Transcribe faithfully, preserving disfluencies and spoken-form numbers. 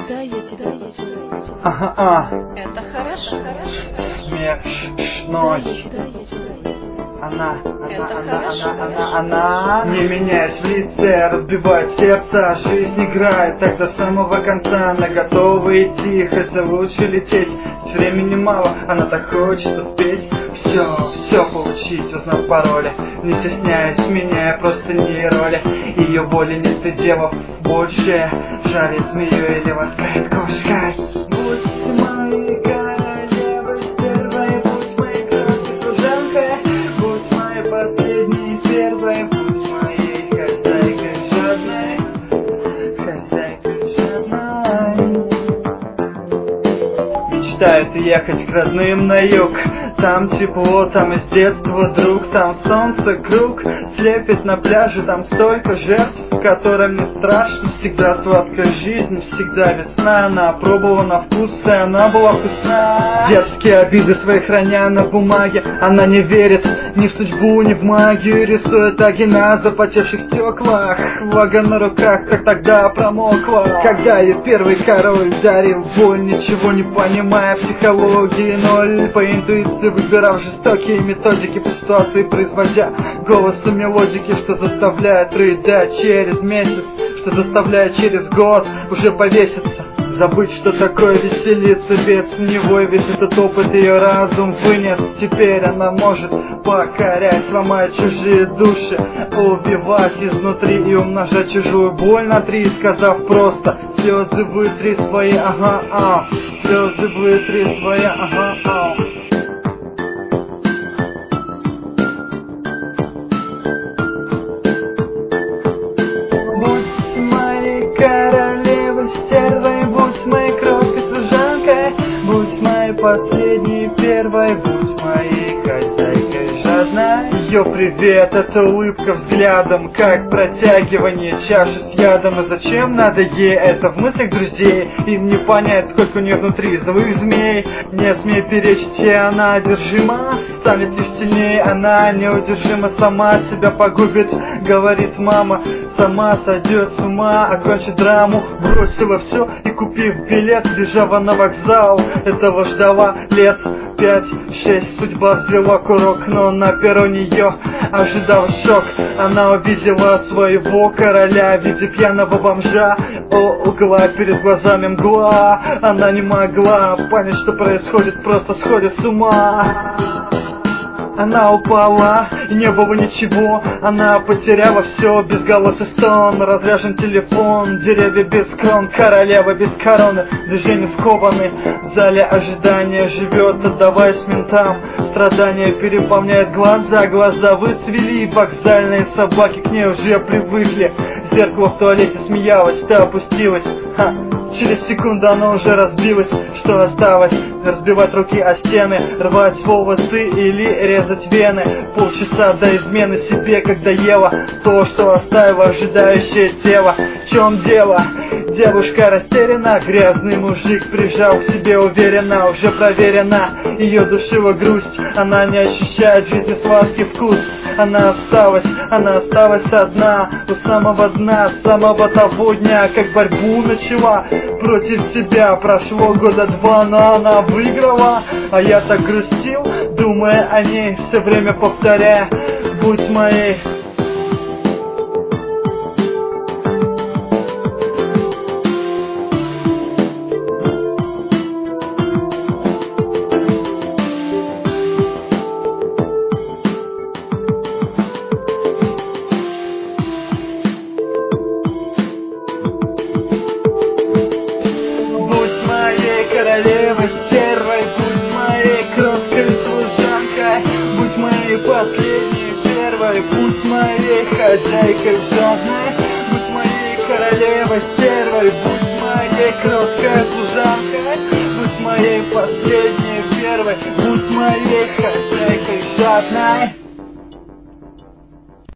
Да, я тебя, я тебя, я тебя. Ага, а. Это хорошо, хорошо. Смешной. Да, я тебя, я тебя, я тебя. Она, она, Это она, хорошо, она, хорошо. она, она. Не меняясь в лице, разбивает сердце, жизнь играет так до самого конца. Она готова идти, хотя лучше лететь. С времени мало, она так хочет успеть. Все, все получить, узнав пароли. Не стесняясь, меняя просто не роли. Ее воли нет пределов больше. Жарит змею или ласкает кошкой. Будь моей королевой, стервой, будь моей кровной служанкой. Будь моей последней первой, будь моей хозяйкой жадной. Хозяйкой жадной. Мечтает ехать к родным на юг. Там тепло, там из детства друг, там солнце круг слепит на пляже, там столько жертв, которым не страшно. Всегда сладкая жизнь, всегда весна. Она пробовала на вкус, и она была вкусна. Детские обиды свои храня на бумаге. Она не верит ни в судьбу, ни в магию. Рисует таги на запотевших стеклах. Влага на руках, как тогда промокла. Когда ей первый король дарил боль, ничего не понимая, психологии ноль. По интуиции выбирав жестокие методики по ситуации, производя голосы мелодики, что заставляет рыдать через месяц, что заставляет через год уже повеситься. Забыть, что такое веселиться без него, и весь этот опыт ее разум вынес. Теперь она может покорять, ломать чужие души, убивать изнутри и умножать чужую боль на три, сказав просто: слезы вытри свои, ага, а, слезы вытри свои, ага, а. Королевой, стервой, будь моей кроткой служанкой. Будь моей последней первой, будь моей хозяйкой жадной. Ее привет, это улыбка взглядом, как протягивание чаши с ядом. И зачем надо ей это в мыслях друзей? Им не понять, сколько у нее внутри злых змей. Не смей перечить, и она одержима. Станет лишь сильнее, она неудержима, сама себя погубит, говорит мама. Сама сойдет с ума, окончит драму, бросила все и, купив билет, бежала на вокзал. Этого ждала лет пять-шесть. Судьба взвела курок, но на перроне ее ожидал шок. Она увидела своего короля в виде пьяного бомжа у угла, перед глазами мгла. Она не могла понять, что происходит, просто сходит с ума. Она упала, и не было ничего. Она потеряла все, безголосый стон, разряжен телефон, деревья без крон, королева без короны, движения скованы. В зале ожидания живет, отдаваясь ментам. Страдания переполняют глаза, глаза выцвели. Вокзальные собаки к ней уже привыкли. Зеркало в туалете смеялось, та опустилась. Ха. Через секунду оно уже разбилось. Что осталось? Разбивать руки о стены, рвать волосы или резать вены. Полчаса до измены себе, когда ела то, что оставило ожидающее тело. В чем дело? Девушка растеряна, грязный мужик прижал к себе уверенно, уже проверена. Ее душила грусть, она не ощущает в жизни сладкий вкус. Она осталась, она осталась одна, у самого дна, с самого того дня, как борьбу начала против себя. Прошло года два, но она выиграла. А я так грустил, думая о ней, все время повторяя: будь моей. Королевой, стервой, будь моей кроткой служанкой. Будь моей последней первой, будь моей хозяйкой жадной. Будь моей королевой, стервой, будь моей кроткой служанкой. Будь моей последней первой, будь моей хозяйкой жадной.